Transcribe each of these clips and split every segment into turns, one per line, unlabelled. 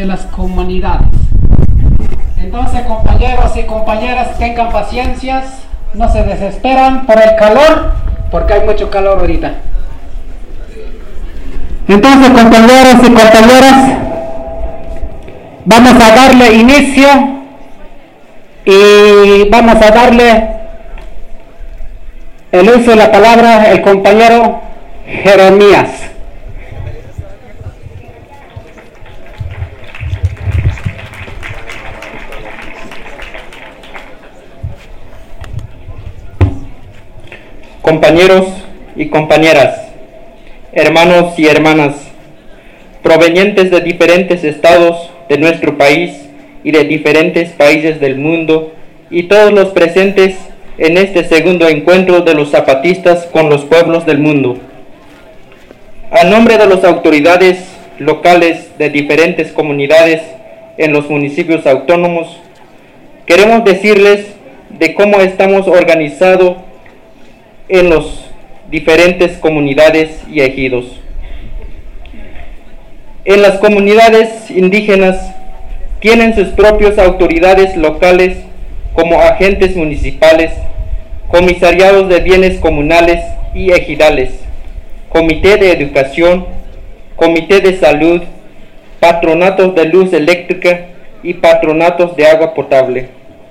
de las comunidades. Entonces, compañeros y compañeras, tengan paciencias, no se desesperan por el calor, porque hay mucho calor ahorita. Entonces, compañeros y compañeras, vamos a darle inicio y vamos a darle el uso de la palabra al compañero Jeremías.
Compañeros y compañeras, hermanos y hermanas, provenientes de diferentes estados de nuestro país y de diferentes países del mundo, y todos los presentes en este segundo encuentro de los zapatistas con los pueblos del mundo. A nombre de las autoridades locales de diferentes comunidades en los municipios autónomos, queremos decirles de cómo estamos organizados en las diferentes comunidades y ejidos. En las comunidades indígenas tienen sus propias autoridades locales como agentes municipales, comisariados de bienes comunales y ejidales, comité de educación, comité de salud, patronatos de luz eléctrica y patronatos de agua potable.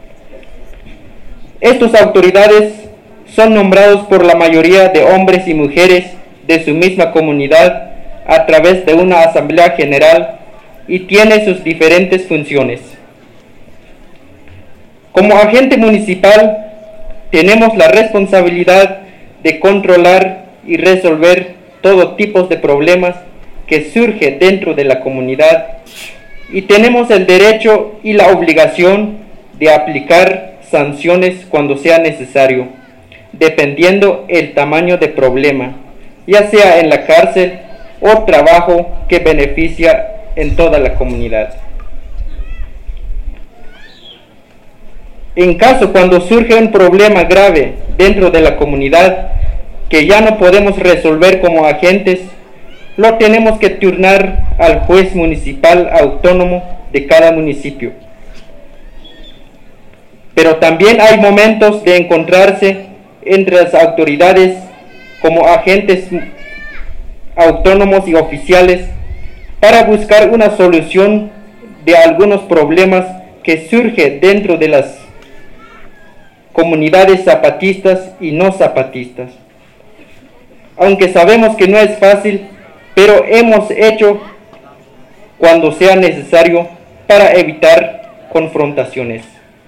Estas autoridades son nombrados por la mayoría de hombres y mujeres de su misma comunidad a través de una asamblea general y tiene sus diferentes funciones. Como agente municipal, tenemos la responsabilidad de controlar y resolver todo tipo de problemas que surgen dentro de la comunidad y tenemos el derecho y la obligación de aplicar sanciones cuando sea necesario, dependiendo el tamaño del problema, ya sea en la cárcel o trabajo que beneficia en toda la comunidad. En caso cuando surge un problema grave dentro de la comunidad que ya no podemos resolver como agentes, lo tenemos que turnar al juez municipal autónomo de cada municipio. Pero también hay momentos de encontrarse entre las autoridades como agentes autónomos y oficiales para buscar una solución de algunos problemas que surgen dentro de las comunidades zapatistas y no zapatistas. Aunque sabemos que no es fácil, pero hemos hecho cuando sea necesario para evitar confrontaciones.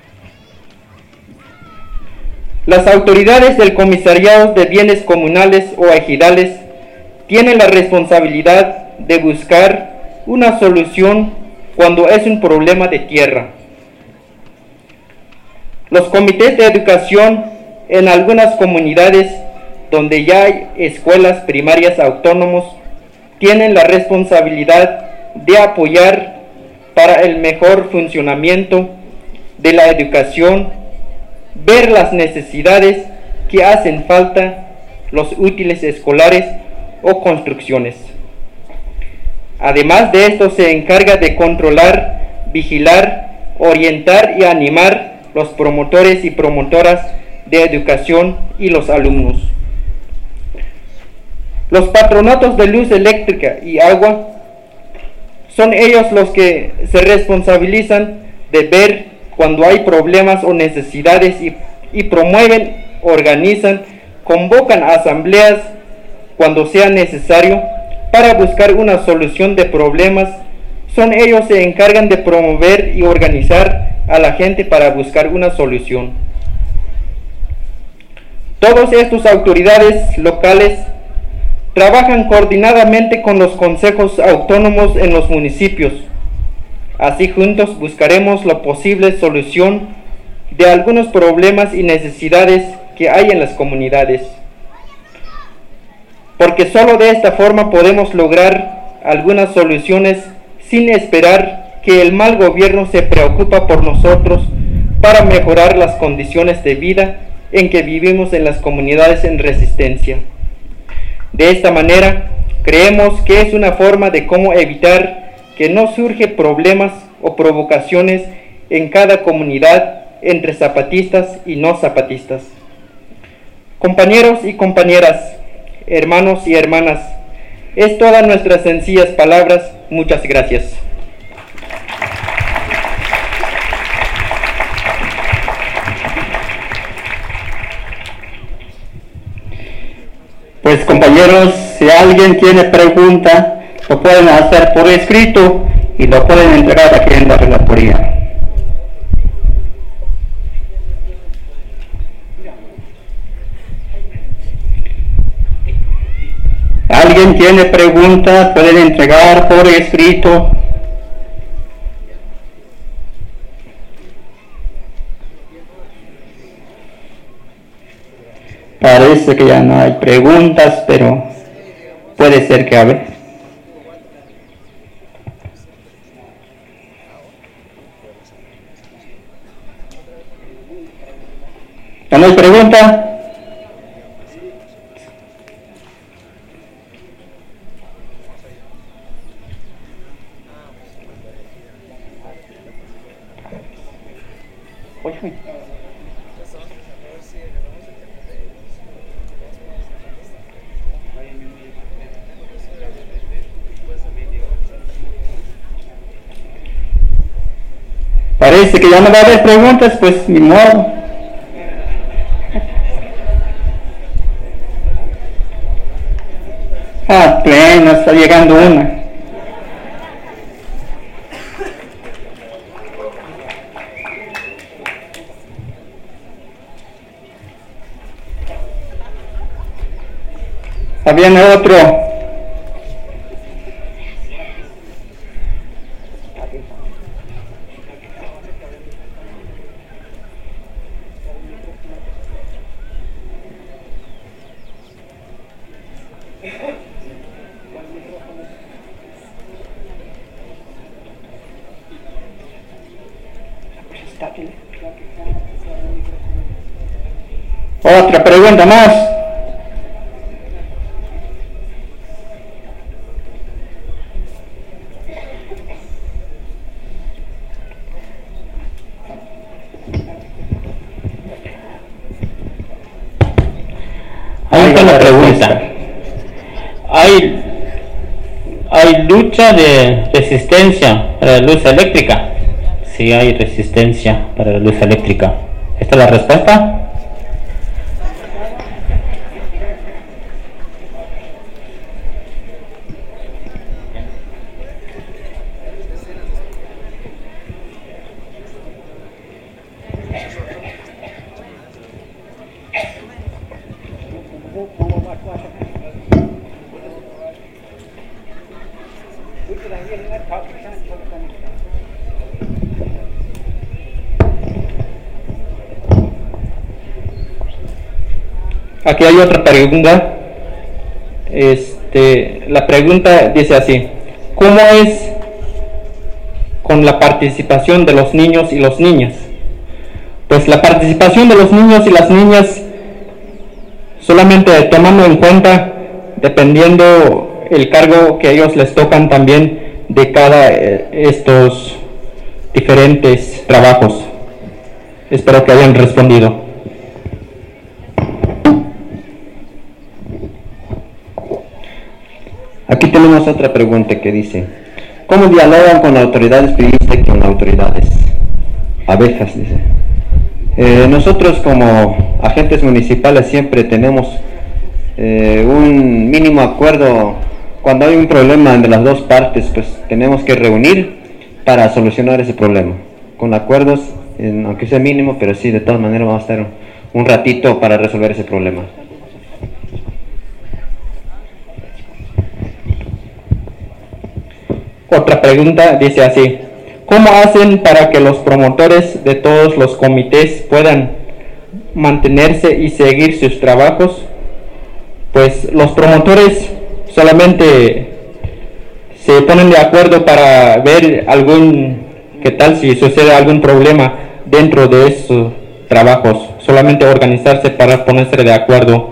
Las autoridades del comisariado de bienes comunales o ejidales tienen la responsabilidad de buscar una solución cuando es un problema de tierra. Los comités de educación en algunas comunidades donde ya hay escuelas primarias autónomos tienen la responsabilidad de apoyar para el mejor funcionamiento de la educación, ver las necesidades que hacen falta, los útiles escolares o construcciones. Además de esto, se encarga de controlar, vigilar, orientar y animar los promotores y promotoras de educación y los alumnos. Los patronatos de luz eléctrica y agua son ellos los que se responsabilizan de ver cuando hay problemas o necesidades y promueven, organizan, convocan asambleas cuando sea necesario para buscar una solución de problemas. Son ellos se encargan de promover y organizar a la gente para buscar una solución. Todas estas autoridades locales trabajan coordinadamente con los consejos autónomos en los municipios. Así juntos buscaremos la posible solución de algunos problemas y necesidades que hay en las comunidades. Porque solo de esta forma podemos lograr algunas soluciones sin esperar que el mal gobierno se preocupa por nosotros para mejorar las condiciones de vida en que vivimos en las comunidades en resistencia. De esta manera, creemos que es una forma de cómo evitar que no surge problemas o provocaciones en cada comunidad entre zapatistas y no zapatistas. Compañeros y compañeras, hermanos y hermanas, es todas nuestras sencillas palabras. Muchas gracias.
Pues compañeros, si alguien tiene pregunta, lo pueden hacer por escrito y lo pueden entregar aquí en la relatoría. ¿Alguien tiene pregunta? Pueden entregar por escrito. Parece que ya no hay preguntas, pero puede ser que haya. ¿Ya no hay pregunta? Parece que ya no va a haber preguntas, pues ni modo. Apenas está llegando una. Viene otro. Otra pregunta más.
Ahí está la pregunta. ¿Hay lucha de resistencia para la luz eléctrica? Sí, hay resistencia para la luz eléctrica. ¿Esta es la respuesta?
Aquí hay otra pregunta. La pregunta dice así: ¿cómo es con la participación de los niños y las niñas? Pues la participación de los niños y las niñas, solamente tomando en cuenta, dependiendo el cargo que ellos les tocan también de cada estos diferentes trabajos. Espero que hayan respondido.
Aquí tenemos otra pregunta que dice: ¿cómo dialogan con autoridades priistas y con autoridades abejas? Dice. Nosotros como agentes municipales siempre tenemos un mínimo acuerdo. Cuando hay un problema entre las dos partes, pues tenemos que reunir para solucionar ese problema con acuerdos, aunque sea mínimo, pero sí, de todas maneras vamos a estar un ratito para resolver ese problema.
Otra pregunta dice así: ¿cómo hacen para que los promotores de todos los comités puedan mantenerse y seguir sus trabajos? Pues los promotores solamente se ponen de acuerdo para ver qué tal si sucede algún problema dentro de esos trabajos, solamente organizarse para ponerse de acuerdo.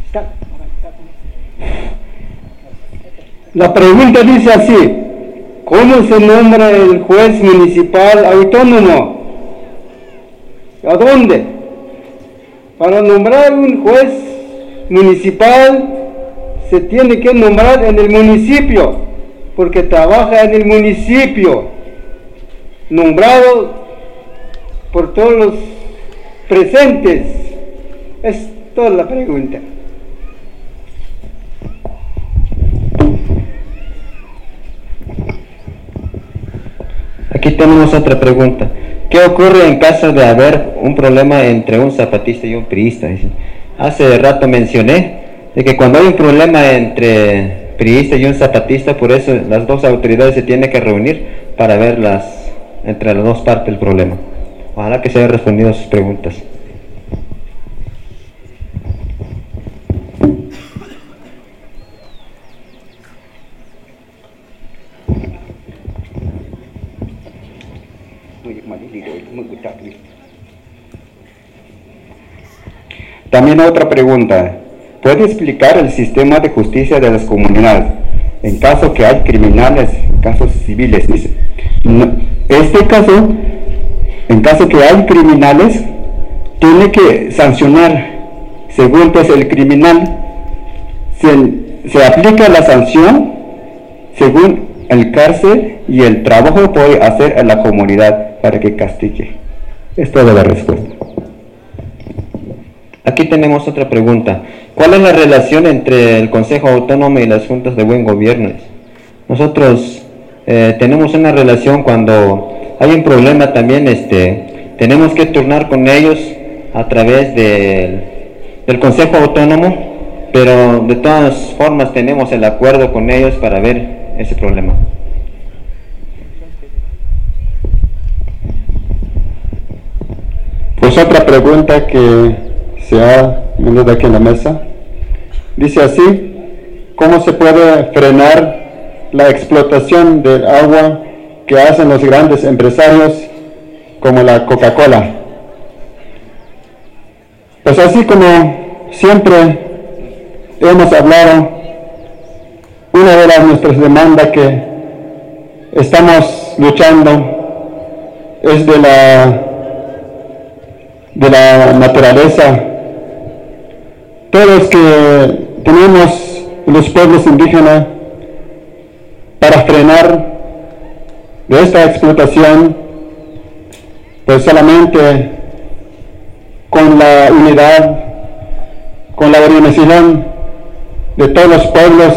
La pregunta dice así: ¿cómo se nombra el juez municipal autónomo? ¿A dónde? Para nombrar un juez municipal se tiene que nombrar en el municipio, porque trabaja en el municipio, nombrado por todos los presentes. Es toda la pregunta.
Aquí tenemos otra pregunta. ¿Qué ocurre en caso de haber un problema entre un zapatista y un priista? Hace rato mencioné de que cuando hay un problema entre priista y un zapatista, por eso las dos autoridades se tienen que reunir para ver entre las dos partes el problema. Ojalá que se hayan respondido a sus preguntas.
También otra pregunta: ¿puede explicar el sistema de justicia de las comunidades en caso que hay criminales, casos civiles? Dice. Este caso, en caso que hay criminales, tiene que sancionar según pues el criminal. Se aplica la sanción según el cárcel y el trabajo que puede hacer a la comunidad para que castigue. Es toda la respuesta.
Aquí tenemos otra pregunta. ¿Cuál es la relación entre el Consejo Autónomo y las juntas de buen gobierno? Nosotros tenemos una relación cuando hay un problema también, tenemos que turnar con ellos a través del Consejo Autónomo, pero de todas formas tenemos el acuerdo con ellos para ver ese problema.
Pues otra pregunta que se ha venido aquí en la mesa dice así: ¿cómo se puede frenar la explotación del agua que hacen los grandes empresarios como la Coca-Cola? Pues así como siempre hemos hablado, una de nuestras demandas que estamos luchando es de la naturaleza. Todos que tenemos los pueblos indígenas, para frenar de esta explotación, pues solamente con la unidad, con la organización de todos los pueblos,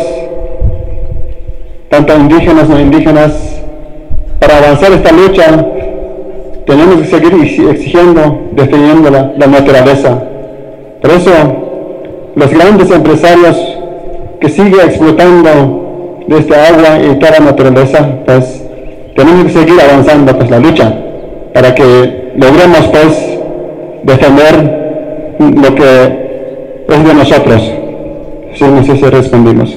tanto indígenas como no indígenas, para avanzar esta lucha, tenemos que seguir exigiendo, defendiendo la naturaleza. Por eso, los grandes empresarios que siguen explotando de esta agua y toda la naturaleza, pues tenemos que seguir avanzando pues la lucha para que logremos pues defender lo que es de nosotros. Sí, no sé si respondimos.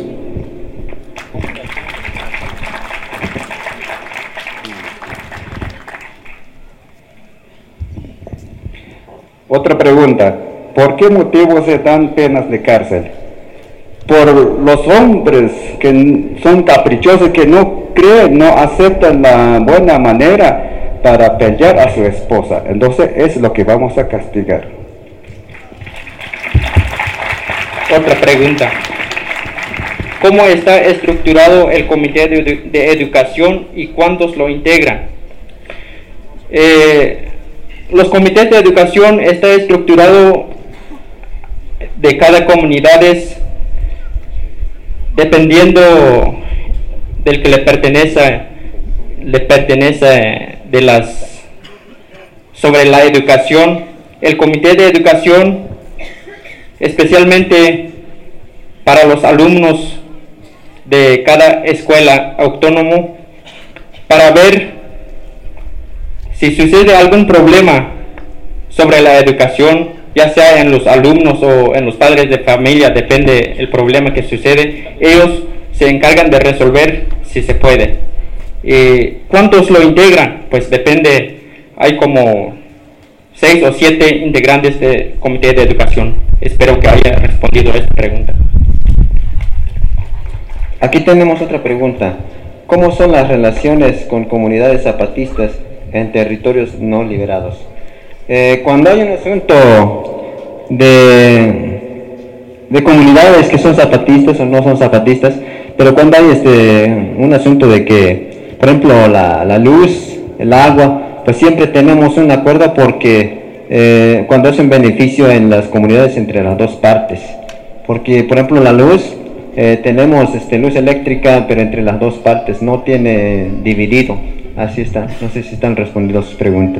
Otra pregunta: ¿por qué motivo se dan penas de cárcel? Por los hombres que son caprichosos, que no creen, no aceptan la buena manera para pelear a su esposa. Entonces es lo que vamos a castigar.
Otra pregunta: ¿cómo está estructurado el Comité de Educación y cuántos lo integran? Los comités de educación está estructurado de cada comunidad dependiendo del que le pertenece sobre la educación. El comité de educación, especialmente para los alumnos de cada escuela autónoma, para ver si sucede algún problema sobre la educación, ya sea en los alumnos o en los padres de familia, depende el problema que sucede, ellos se encargan de resolver si se puede. ¿Cuántos lo integran? Pues depende, hay como 6 o 7 integrantes del Comité de Educación. Espero que haya respondido a esta pregunta.
Aquí tenemos otra pregunta. ¿Cómo son las relaciones con comunidades zapatistas en territorios no liberados? Cuando hay un asunto de comunidades que son zapatistas o no son zapatistas, pero cuando hay un asunto de que, por ejemplo, la luz, el agua, pues siempre tenemos un acuerdo porque cuando es un beneficio en las comunidades entre las dos partes. Porque, por ejemplo, la luz, tenemos luz eléctrica, pero entre las dos partes, no tiene dividido. Así está. No sé si están respondiendo sus preguntas.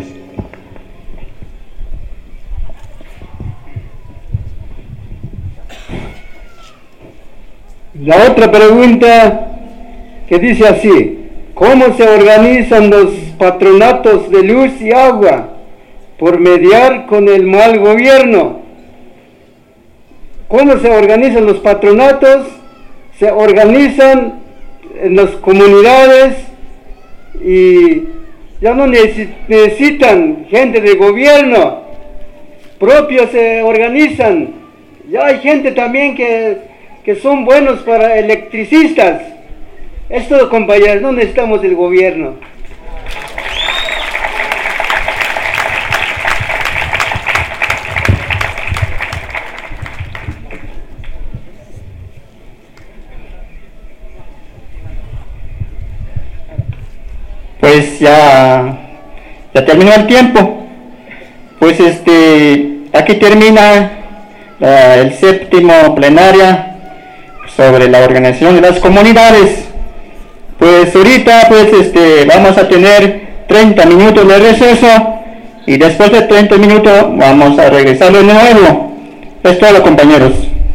La otra pregunta que dice así: ¿cómo se organizan los patronatos de luz y agua por mediar con el mal gobierno? ¿Cómo se organizan los patronatos? Se organizan en las comunidades y ya no necesitan gente de gobierno, propios se organizan. Ya hay gente también que son buenos para electricistas. Esto, compañeros, no necesitamos el gobierno.
Pues ya terminó el tiempo. Pues aquí termina el séptimo plenaria sobre la organización de las comunidades. Pues ahorita vamos a tener 30 minutos de receso y después de 30 minutos vamos a regresar de nuevo. Es todo, compañeros.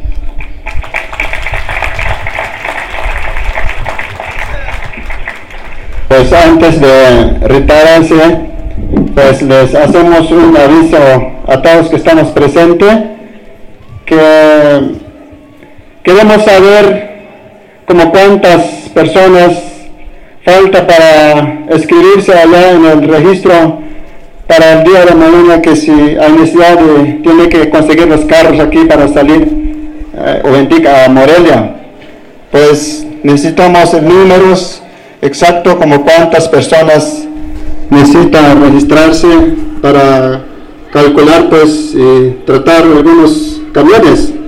Pues antes de retirarse, pues les hacemos un aviso a todos que estamos presentes, que queremos saber como cuántas personas falta para inscribirse allá en el registro para el día de mañana, que si hay necesidad tiene que conseguir los carros aquí para salir a Morelia. Pues necesitamos números exacto como cuántas personas necesitan registrarse para calcular pues y tratar algunos camiones.